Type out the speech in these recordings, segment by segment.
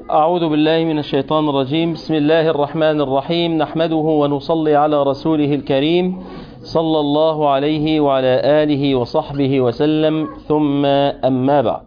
أعوذ بالله من الشيطان الرجيم. بسم الله الرحمن الرحيم. نحمده ونصلي على رسوله الكريم صلى الله عليه وعلى آله وصحبه وسلم، ثم أما بعد.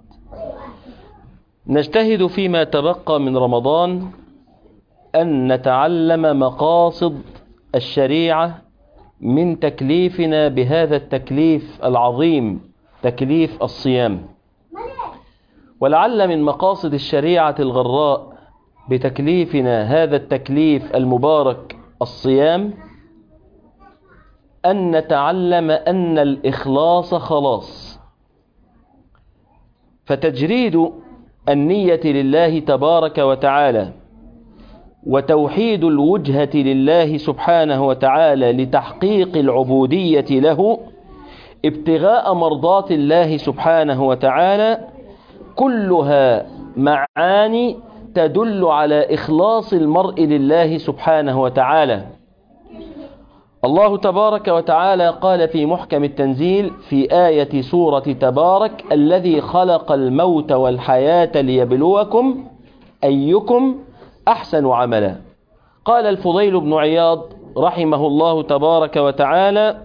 نجتهد فيما تبقى من رمضان أن نتعلم مقاصد الشريعة من تكليفنا بهذا التكليف العظيم، تكليف الصيام. ولعل من مقاصد الشريعة الغراء بتكليفنا هذا التكليف المبارك الصيام أن نتعلم أن الإخلاص خلاص، فتجريد النية لله تبارك وتعالى وتوحيد الوجهة لله سبحانه وتعالى لتحقيق العبودية له ابتغاء مرضات الله سبحانه وتعالى، كلها معاني تدل على إخلاص المرء لله سبحانه وتعالى. الله تبارك وتعالى قال في محكم التنزيل في آية سورة تبارك: الذي خلق الموت والحياة ليبلوكم أيكم أحسن عملا. قال الفضيل بن عياض رحمه الله تبارك وتعالى: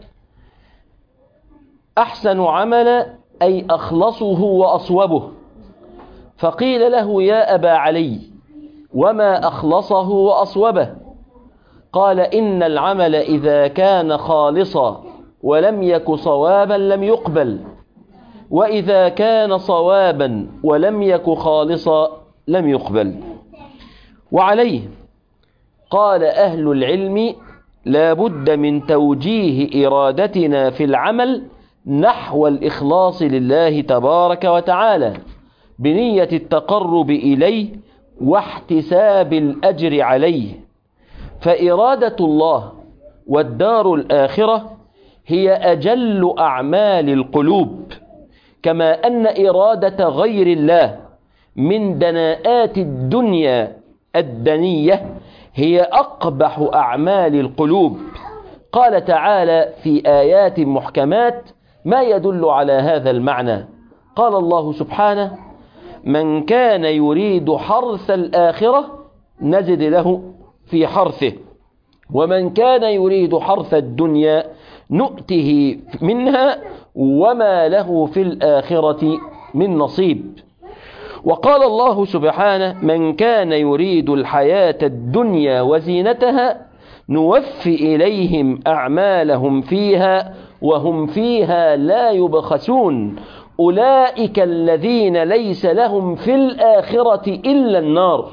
أحسن عملا أي أخلصه وأصوبه. فقيل له: يا أبا علي، وما أخلصه وأصوبه؟ قال: إن العمل إذا كان خالصا ولم يك صوابا لم يقبل، وإذا كان صوابا ولم يك خالصا لم يقبل. وعليه قال أهل العلم: لا بد من توجيه إرادتنا في العمل نحو الإخلاص لله تبارك وتعالى بنية التقرب إليه واحتساب الأجر عليه. فإرادة الله والدار الآخرة هي أجل أعمال القلوب، كما أن إرادة غير الله من دناءات الدنيا الدنية هي أقبح أعمال القلوب. قال تعالى في آيات محكمات ما يدل على هذا المعنى. قال الله سبحانه: من كان يريد حرث الآخرة نزد له في حرثه، ومن كان يريد حرث الدنيا نؤته منها وما له في الآخرة من نصيب. وقال الله سبحانه: من كان يريد الحياة الدنيا وزينتها نوفي إليهم أعمالهم فيها وهم فيها لا يبخسون، أولئك الذين ليس لهم في الآخرة إلا النار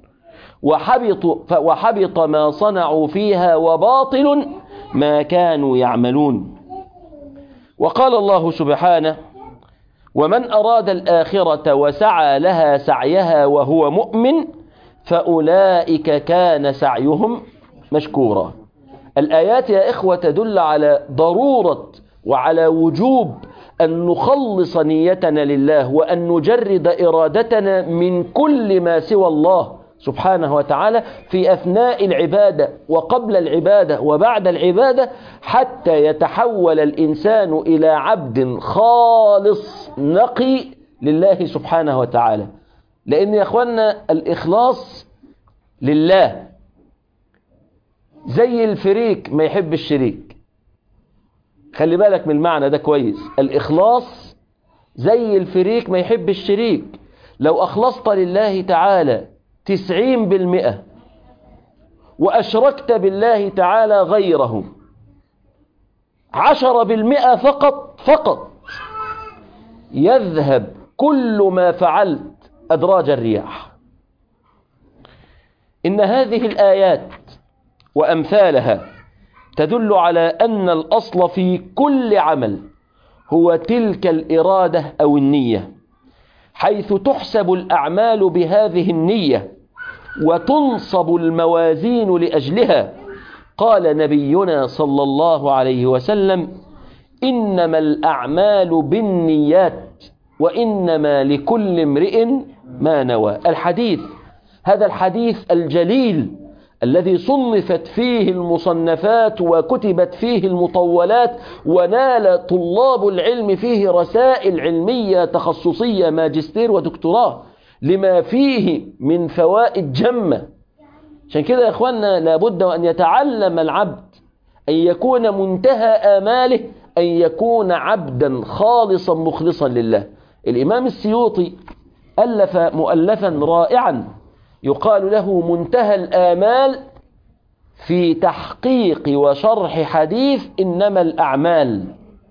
وحبط ما صنعوا فيها وباطل ما كانوا يعملون. وقال الله سبحانه: ومن أراد الآخرة وسعى لها سعيها وهو مؤمن فأولئك كان سعيهم مشكورا. الآيات يا إخوة تدل على ضرورة وعلى وجوب أن نخلص نيتنا لله، وأن نجرد إرادتنا من كل ما سوى الله سبحانه وتعالى في أثناء العبادة وقبل العبادة وبعد العبادة، حتى يتحول الإنسان إلى عبد خالص نقي لله سبحانه وتعالى. لأن يا أخوانا الإخلاص لله زي الفريق ما يحب الشريك. خلي بالك من المعنى ده كويس. الإخلاص زي الفريق ما يحب الشريك. لو أخلصت لله تعالى 90% وأشركت بالله تعالى غيره 10% فقط يذهب كل ما فعلت أدراج الرياح. إن هذه الآيات وأمثالها تدل على أن الأصل في كل عمل هو تلك الإرادة أو النية، حيث تحسب الأعمال بهذه النية وتنصب الموازين لأجلها. قال نبينا صلى الله عليه وسلم: إنما الأعمال بالنيات وإنما لكل امرئ ما نوى. الحديث، هذا الحديث الجليل الذي صنفت فيه المصنفات وكتبت فيه المطولات ونال طلاب العلم فيه رسائل علمية تخصصية ماجستير ودكتوراه، لما فيه من فوائد جمة. عشان كده يا إخواننا لابد أن يتعلم العبد أن يكون منتهى آماله أن يكون عبدا خالصا مخلصا لله. الإمام السيوطي ألف مؤلفا رائعا يقال له منتهى الآمال في تحقيق وشرح حديث إنما الأعمال.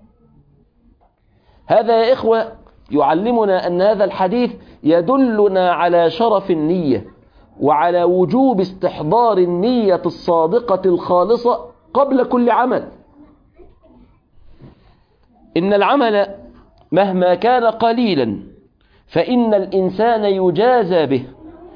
هذا يا إخوة يعلمنا أن هذا الحديث يدلنا على شرف النية وعلى وجوب استحضار النية الصادقة الخالصة قبل كل عمل. إن العمل مهما كان قليلا فإن الإنسان يجازى به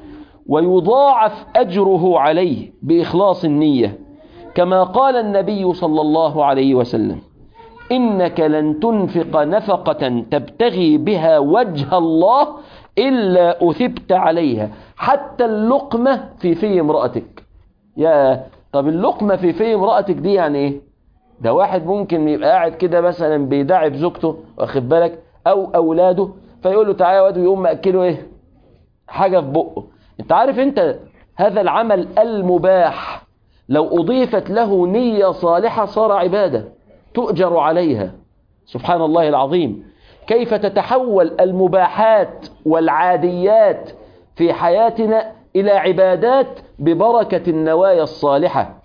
ويضاعف أجره عليه بإخلاص النية، كما قال النبي صلى الله عليه وسلم: إنك لن تنفق نفقة تبتغي بها وجه الله إلا أثبت عليها، حتى اللقمة في امرأتك. طب اللقمة في امرأتك دي يعني إيه؟ ده واحد ممكن يبقى قاعد كده مثلا بيدعب زوجته، واخد بالك، أو أولاده، فيقول له تعالى يا واد، ويقوم مأكله إيه؟ حاجة في بقه. أنت عارف أنت هذا العمل المباح لو أضيفت له نية صالحة صار عبادة تؤجر عليها. سبحان الله العظيم، كيف تتحول المباحات والعاديات في حياتنا إلى عبادات ببركة النوايا الصالحة.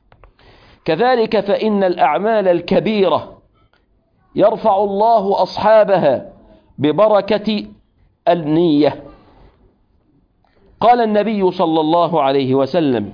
كذلك فإن الأعمال الكبيرة يرفع الله أصحابها ببركة النية. قال النبي صلى الله عليه وسلم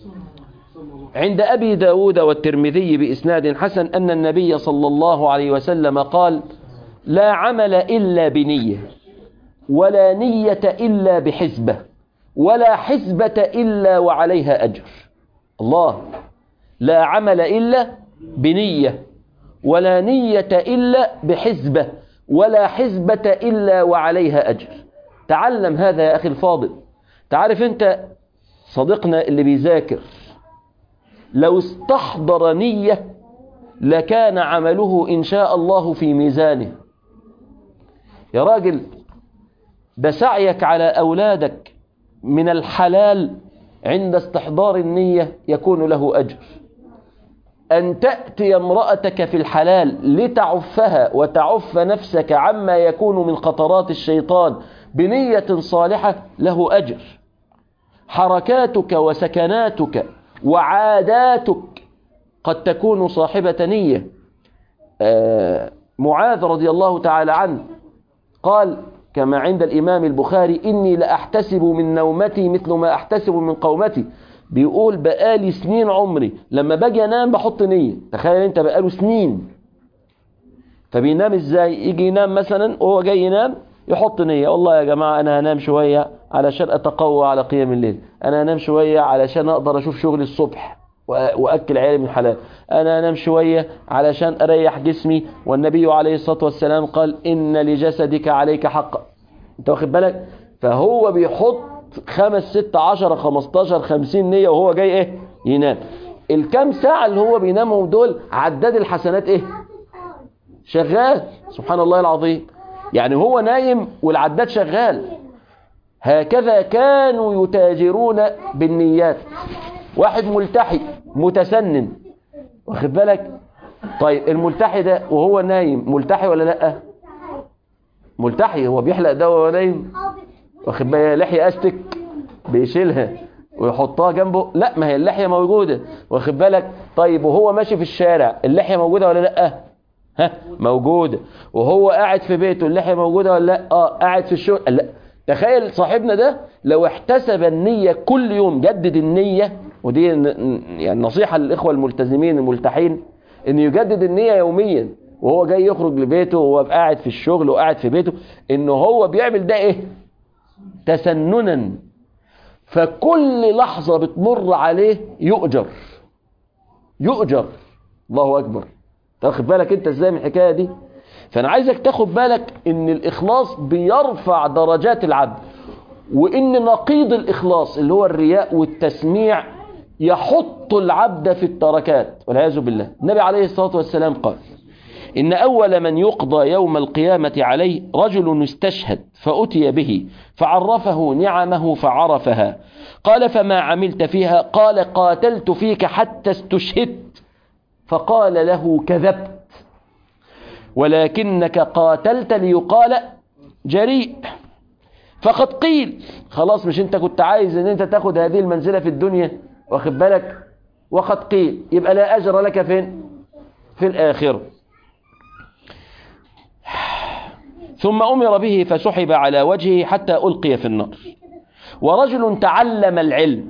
عند أبي داود والترمذي بإسناد حسن أن النبي صلى الله عليه وسلم قال: لا عمل إلا بنية، ولا نية إلا بحسبة، ولا حسبة إلا وعليها أجر. الله، لا عمل إلا بنية، ولا نية إلا بحسبة، ولا حسبة إلا وعليها أجر. تعلم هذا يا أخي الفاضل. تعرف أنت صديقنا اللي بيذاكر لو استحضر نية لكان عمله إن شاء الله في ميزانه. يا راجل، ده سعيك على أولادك من الحلال عند استحضار النية يكون له أجر. أن تأتي امرأتك في الحلال لتعفها وتعف نفسك عما يكون من خطرات الشيطان بنية صالحة له أجر. حركاتك وسكناتك وعاداتك قد تكون صاحبة نية. معاذ رضي الله تعالى عنه قال كما عند الإمام البخاري: إني لأحتسب من نومتي مثل ما أحتسب من قومتي. بيقول بقالي سنين عمري لما باجي أنام بحط نية. تخيل أنت بقاله سنين، فبينام إزاي؟ يجي ينام مثلا وهو جاي ينام يحط نية: والله يا جماعة أنا هنام شوية علشان أتقوى على قيام الليل، أنا هنام شوية علشان أقدر أشوف شغلي الصبح وأكل عيالي من حلال، أنا هنام شوية علشان أريح جسمي، والنبي عليه الصلاة والسلام قال: إن لجسدك عليك حقا. أنت واخد بالك؟ فهو بيحط 5 6 10 15 50 نية وهو جاي إيه؟ ينام. الكام ساعة اللي هو بينامهم دول عداد الحسنات إيه؟ شغال. سبحان الله العظيم. يعني هو نايم والعداد شغال. هكذا كانوا يتاجرون بالنيات. واحد ملتحي متسنن، واخد بالك؟ طيب الملتحي ده وهو نايم ملتحي ولا لا؟ ملتحي. هو بيحلق ده وهو نايم، واخد بالك؟ لحية استك بيشيلها ويحطها جنبه؟ لا، ما هي اللحية موجودة، واخد بالك؟ طيب وهو ماشي في الشارع اللحية موجودة ولا لا؟ موجودة. وهو قاعد في بيته اللحية موجودة ولا لا؟ قاعد في الشغل؟ لا. تخيل صاحبنا ده لو احتسب النية كل يوم، جدد النية، ودي يعني نصيحة للإخوة الملتزمين الملتحين، إن يجدد النية يوميا وهو جاي يخرج لبيته وهو قاعد في الشغل وقاعد في بيته، إنه هو بيعمل ده إيه؟ تسننا. فكل لحظة بتمر عليه يؤجر. الله أكبر. تاخد بالك انت ازاي من الحكاية دي؟ فانا عايزك تاخد بالك ان الاخلاص بيرفع درجات العبد، وان نقيض الاخلاص اللي هو الرياء والتسميع يحط العبد في التركات والعياذ بالله. النبي عليه الصلاة والسلام قال: إن أول من يقضى يوم القيامة عليه رجل استشهد فأتي به فعرفه نعمه فعرفها. قال فما عملت فيها؟ قال قاتلت فيك حتى استشهدت. فقال له كذبت، ولكنك قاتلت ليقال جريء. فقد قيل، خلاص مش انت كنت عايز ان انت تاخد هذه المنزلة في الدنيا، واخد بالك؟ وقد قيل يبقى لا أجر لك فين؟ في الآخرة. ثم أمر به فسحب على وجهه حتى ألقي في النار. ورجل تعلم العلم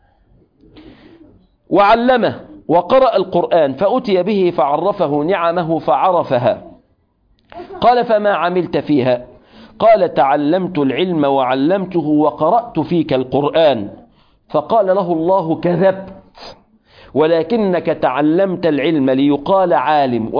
وعلمه وقرأ القرآن فأتي به فعرفه نعمه فعرفها. قال فما عملت فيها؟ قال تعلمت العلم وعلمته وقرأت فيك القرآن. فقال له الله كذبت، ولكنك تعلمت العلم ليقال عالم،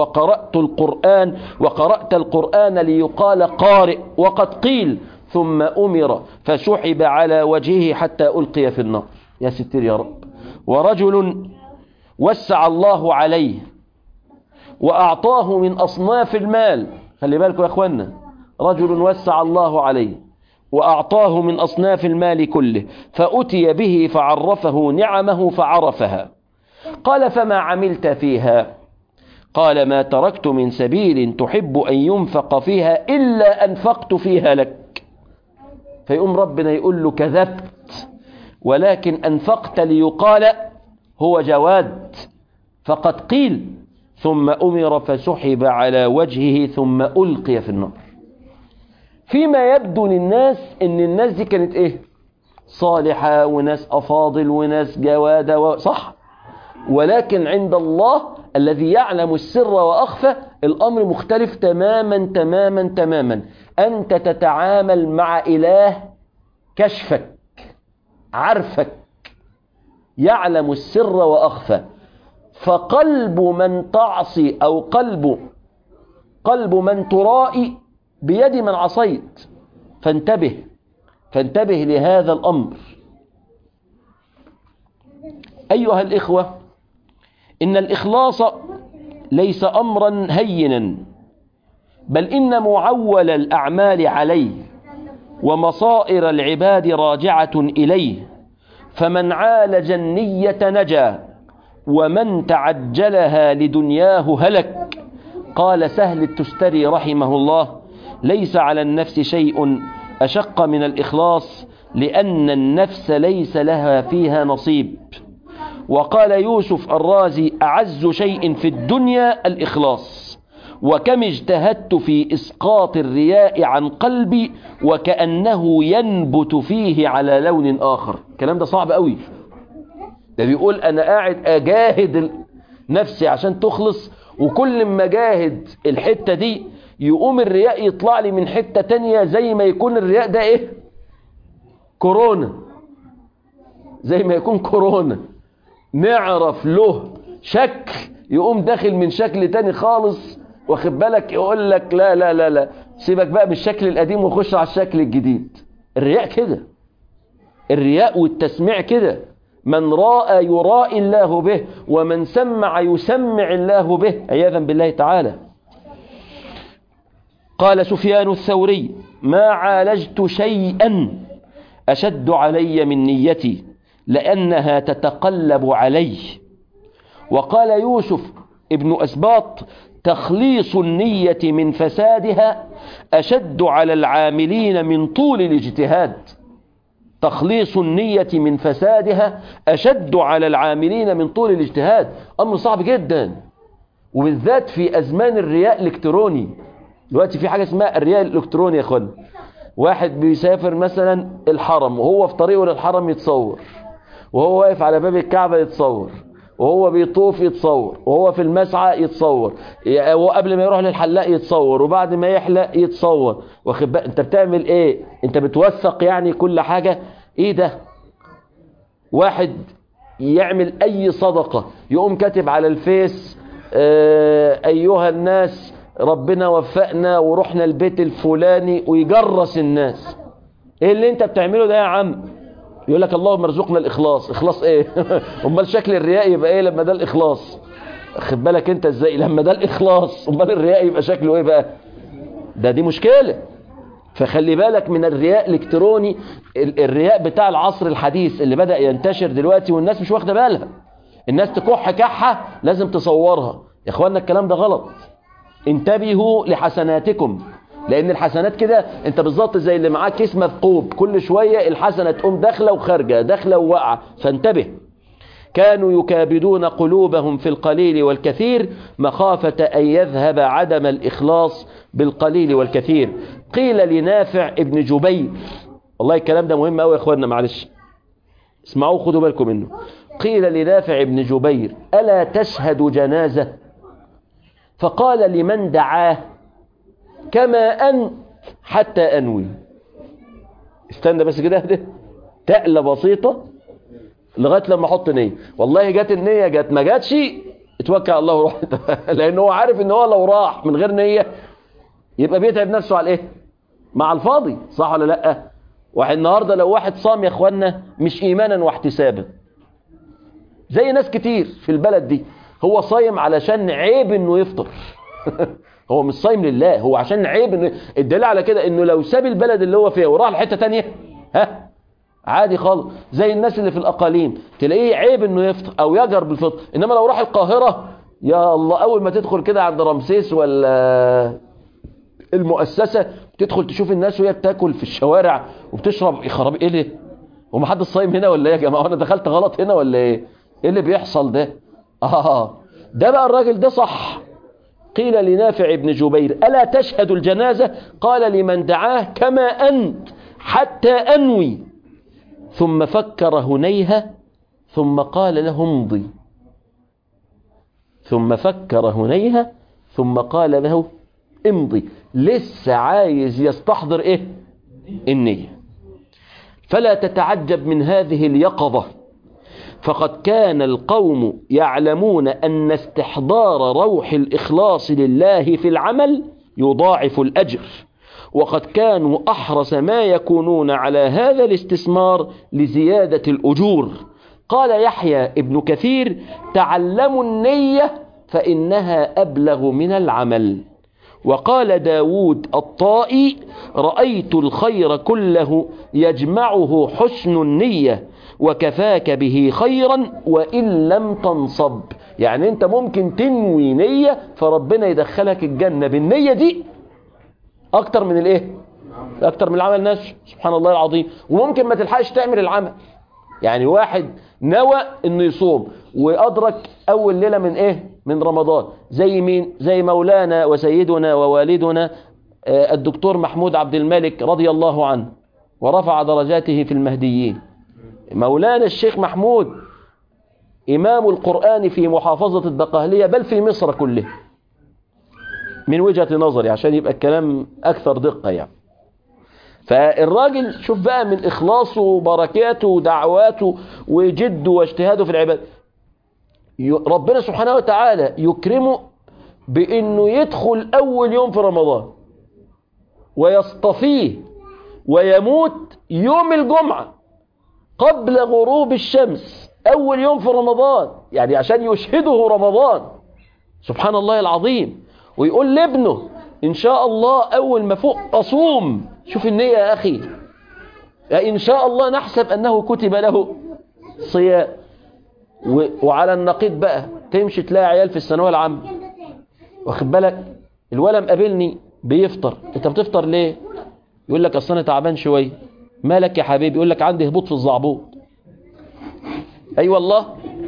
وقرأت القرآن ليقال قارئ، وقد قيل. ثم أمر فسحب على وجهه حتى ألقي في النار. يا ستير يا رب. ورجل وسع الله عليه وأعطاه من أصناف المال، خلي بالكم يا أخوانا، رجل وسع الله عليه وأعطاه من أصناف المال كله فأتي به فعرفه نعمه فعرفها. قال فما عملت فيها؟ قال ما تركت من سبيل تحب أن ينفق فيها إلا أنفقت فيها لك. فيقوم ربنا يقول له كذبت، ولكن أنفقت ليقال هو جواد. فقد قيل. ثم أمر فسحب على وجهه ثم ألقي في النار. فيما يبدو للناس ان الناس دي كانت ايه؟ صالحة وناس أفاضل وناس جوادة صح؟ ولكن عند الله الذي يعلم السر وأخفى الأمر مختلف تماما تماما تماما. أنت تتعامل مع إله كشفك، عرفك، يعلم السر وأخفى. فقلب من تعصي أو قلب من ترائي بيد من عصيت. فانتبه لهذا الأمر. أيها الإخوة، إن الإخلاص ليس أمرا هينا، بل إن معول الأعمال عليه ومصائر العباد راجعة إليه. فمن عالج النية نجا، ومن تعجلها لدنياه هلك. قال سهل التستري رحمه الله: ليس على النفس شيء أشق من الإخلاص، لأن النفس ليس لها فيها نصيب. وقال يوسف الرازي: أعز شيء في الدنيا الإخلاص، وكم اجتهدت في إسقاط الرياء عن قلبي وكأنه ينبت فيه على لون آخر. الكلام ده صعب قوي. ده بيقول أنا قاعد أجاهد نفسي عشان تخلص، وكل ما جاهد الحتة دي يقوم الرياء يطلع لي من حتة تانية، زي ما يكون الرياء ده ايه؟ كورونا. زي ما يكون كورونا، نعرف له شكل يقوم داخل من شكل تاني خالص، واخد بالك؟ يقول لك لا لا لا لا، سيبك بقى من الشكل القديم وخش على الشكل الجديد. الرياء كده، الرياء والتسميع كده. من راى يرائي الله به، ومن سمع يسمع الله به، عياذا بالله تعالى. قال سفيان الثوري: ما عالجت شيئا أشد علي من نيتي، لأنها تتقلب علي. وقال يوسف ابن أسباط: تخليص النية من فسادها أشد على العاملين من طول الاجتهاد. تخليص النية من فسادها أشد على العاملين من طول الاجتهاد. أمر صعب جدا، وبالذات في أزمان الرياء الإلكتروني. دلوقتي في حاجة اسمها الرياء الإلكتروني يا أخوان. واحد بيسافر مثلا الحرم، وهو في طريقه للحرم يتصور، وهو واقف على باب الكعبة يتصور، وهو بيطوف يتصور، وهو في المسعى يتصور، وقبل ما يروح للحلاق يتصور، وبعد ما يحلق يتصور. واخد بالك انت بتعمل ايه؟ انت بتوثق يعني كل حاجة. ايه ده؟ واحد يعمل اي صدقة يقوم كاتب على الفيس: ايها الناس ربنا وفقنا ورحنا البيت الفلاني، ويجرس الناس. ايه اللي انت بتعمله ده يا عم؟ يقول لك اللهم ارزقنا الإخلاص. إخلاص ايه؟ امال شكل الرياء يبقى ايه لما ده الإخلاص؟ خد بالك انت ازاي لما ده الاخلاص، امال الرياء يبقى شكله ايه بقى؟ دي مشكلة. فخلي بالك من الرياء الالكتروني، الرياء بتاع العصر الحديث اللي بدأ ينتشر دلوقتي والناس مش واخده بالها. الناس تكح كحة لازم تصورها. يا اخوانا الكلام ده غلط. انتبهوا لحسناتكم، لان الحسنات كده انت بالظبط زي اللي معاه كيس مثقوب، كل شوية الحسنة تقوم داخلة وخارجة، داخلة وواقعة، فانتبه. كانوا يكابدون قلوبهم في القليل والكثير مخافة أن يذهب عدم الإخلاص بالقليل والكثير. قيل لنافع ابن جبير، والله الكلام ده مهم أوي يا أخواننا، معلش اسمعوه خدوا بالكم منه. قيل لنافع ابن جبير ألا تشهد جنازة؟ فقال لمن دعاه كما أنت حتى أنوي. استنى بس كده، تقلة بسيطة لغاية لما احط نية. والله جت النية، جت ما جاتش اتوكل على الله وروح. لان هو عارف ان هو لو راح من غير نية يبقى بيتعب نفسه على ايه؟ مع الفاضي، صح ولا لا؟ واحد النهاردة لو واحد صام يا اخوانا مش ايمانا واحتسابا، زي ناس كتير في البلد دي، هو صايم علشان عيب انه يفطر. هو مش صايم لله، هو عشان عيب انه. الدليل على كده انه لو ساب البلد اللي هو فيها وراح لحتة تانية عادي خالص. زي الناس اللي في الأقاليم تلاقيه عيب انه يفطر او يجر بالفطر، انما لو راح القاهرة يا الله اول ما تدخل كده عند رمسيس ولا المؤسسة تدخل تشوف الناس وهي بتاكل في الشوارع وبتشرب خراب. ايه ده؟ ومحدش صايم هنا ولا ايه يا جماعة؟ انا دخلت غلط هنا ولا ايه؟ ايه اللي بيحصل ده؟ ده بقى الراجل ده صح. قيل لنافع ابن جبير ألا تشهد الجنازة؟ قال لمن دعاه كما أنت حتى أنوي. ثم فكر هنيهة ثم قال له امضي. ثم فكر هنيهة ثم قال له امضي. لسه عايز يستحضر ايه؟ النية. فلا تتعجب من هذه اليقظة، فقد كان القوم يعلمون أن استحضار روح الإخلاص لله في العمل يضاعف الأجر، وقد كانوا أحرص ما يكونون على هذا الاستثمار لزيادة الأجور. قال يحيى ابن كثير تعلموا النية فإنها أبلغ من العمل. وقال داود الطائي رأيت الخير كله يجمعه حسن النية وكفاك به خيرا وإن لم تنصب. يعني انت ممكن تنوي نية فربنا يدخلك الجنة بالنية دي اكتر من الايه؟ اكتر من العمل نفسه. سبحان الله العظيم. وممكن ما تلحقش تعمل العمل. يعني واحد نوى انه يصوم وادرك اول ليلة من ايه؟ من رمضان. زي مين؟ زي مولانا وسيدنا ووالدنا الدكتور محمود عبد الملك رضي الله عنه ورفع درجاته في المهديين. مولانا الشيخ محمود إمام القرآن في محافظة الدقهلية بل في مصر كله من وجهة نظري، عشان يبقى الكلام أكثر دقة يعني. فالراجل شوف بقى من إخلاصه وبركاته ودعواته وجده واجتهاده في العبادة، ربنا سبحانه وتعالى يكرمه بأنه يدخل أول يوم في رمضان ويصطفيه ويموت يوم الجمعة قبل غروب الشمس أول يوم في رمضان، يعني عشان يشهده رمضان. سبحان الله العظيم. ويقول لابنه إن شاء الله أول ما فوق أصوم. شوف النية يا أخي، إن شاء الله نحسب أنه كتب له صيام. وعلى النقيض بقى تمشي تلاقي عيال في الثانويه العامة واخد بالك الولد مقابلني بيفطر. انت بتفطر ليه؟ يقول لك اصل انا تعبان شويه. مالك يا حبيبي؟ يقول لك عندي هبوط في الزعبوط. اي والله،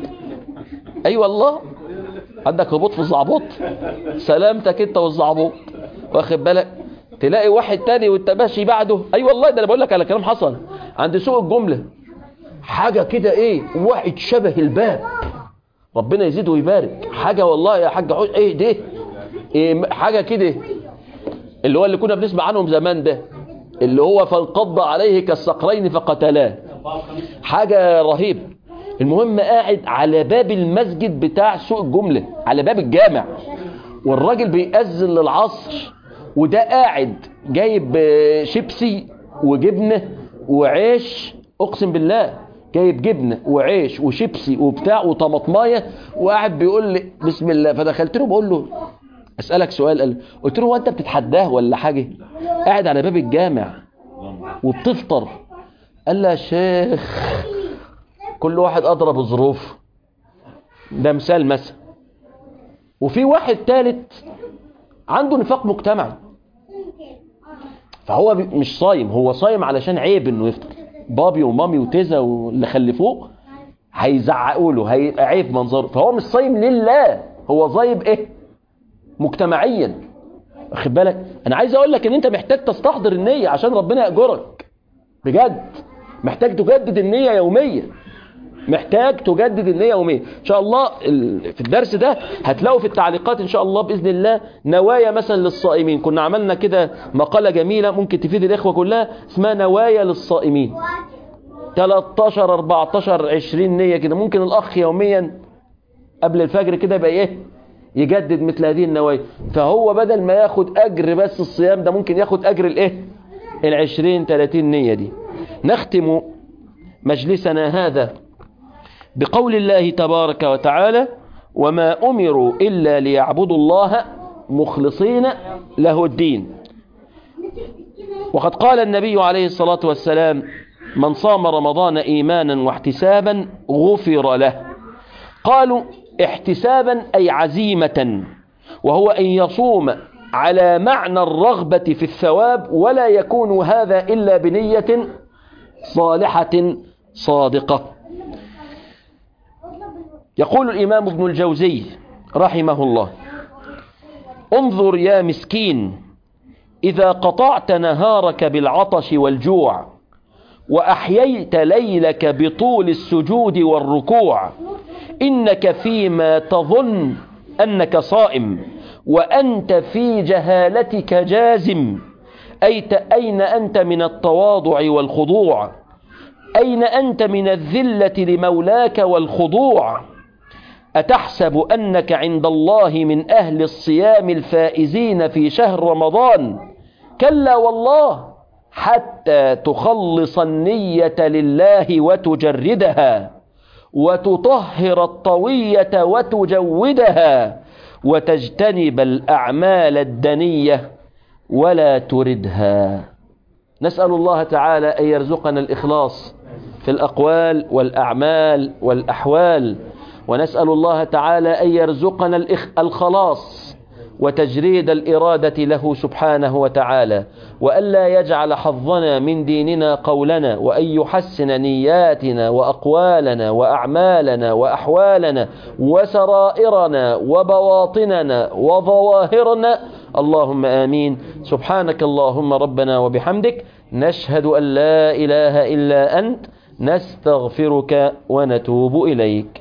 اي والله عندك هبوط في الزعبوط؟ سلامتك انت والزعبوط واخد بالك. تلاقي واحد تاني وانت ماشي بعده، اي والله ده انا بقول لك على كلام حصل عند سوق الجمله. حاجه كده ايه، واحد شبه الباب ربنا يزيده ويبارك. حاجه والله يا حاج ايه ده، إيه حاجه كده اللي هو اللي كنا بنسمع عنهم زمان ده، اللي هو فانقض عليه كالصقرين فقتلاه. حاجه رهيبه. المهم قاعد على باب المسجد بتاع سوق الجمله، على باب الجامع، والراجل بيأذن للعصر وده قاعد جايب شيبسي وجبنه وعيش. اقسم بالله جايب جبنة وعيش وشيبسي وبتاع وطماطمايه وقاعد بيقول لي بسم الله. فدخلت له بقول له اسألك سؤال، قلت له هو انت بتتحداه ولا حاجة؟ قاعد على باب الجامع وبتفطر. قال لي يا شيخ كل واحد أضرب بظروفه، ده مثال مثلا. وفي واحد ثالث عنده نفاق مجتمعي، فهو مش صايم، هو صايم علشان عيب انه يفطر. بابي ومامي وتيزا واللي خلفوه هيزعقوا له، هيبقى عيب منظره، فهو مش صايم لله، هو صايم ايه؟ مجتمعيا. واخد بالك؟ انا عايز اقول لك ان انت محتاج تستحضر النية عشان ربنا يأجرك بجد. محتاج تجدد النية يوميا، محتاج تجدد النية يوميا. ان شاء الله في الدرس ده هتلاقوا في التعليقات ان شاء الله بإذن الله نوايا مثلا للصائمين. كنا عملنا كده مقالة جميلة ممكن تفيد الإخوة كلها، اسمها نوايا للصائمين. 13 14 20 نية كده، ممكن الأخ يوميا قبل الفجر كده يبقى ايه؟ يجدد مثل هذه النوايا. فهو بدل ما ياخد أجر بس الصيام ده ممكن ياخد أجر الايه؟ 20 30 نية دي. نختم مجلسنا هذا بقول الله تبارك وتعالى: وما أمروا إلا ليعبدوا الله مخلصين له الدين. وقد قال النبي عليه الصلاة والسلام: من صام رمضان إيمانا واحتسابا غفر له. قالوا احتسابا أي عزيمة، وهو أن يصوم على معنى الرغبة في الثواب، ولا يكون هذا إلا بنية صالحة صادقة. يقول الإمام ابن الجوزي رحمه الله: انظر يا مسكين، إذا قطعت نهارك بالعطش والجوع وأحييت ليلك بطول السجود والركوع، إنك فيما تظن أنك صائم وأنت في جهالتك جازم. أين أنت من التواضع والخضوع؟ أين أنت من الذلة لمولاك والخضوع؟ أتحسب أنك عند الله من أهل الصيام الفائزين في شهر رمضان؟ كلا والله، حتى تخلص النية لله وتجردها، وتطهر الطوية وتجودها، وتجتنب الأعمال الدنية ولا تردها. نسأل الله تعالى أن يرزقنا الإخلاص في الأقوال والأعمال والأحوال، ونسأل الله تعالى أن يرزقنا الخلاص وتجريد الإرادة له سبحانه وتعالى، وألا يجعل حظنا من ديننا قولنا، وأن يحسن نياتنا وأقوالنا وأعمالنا وأحوالنا وسرائرنا وبواطننا وظواهرنا. اللهم آمين. سبحانك اللهم ربنا وبحمدك، نشهد أن لا إله إلا أنت، نستغفرك ونتوب إليك.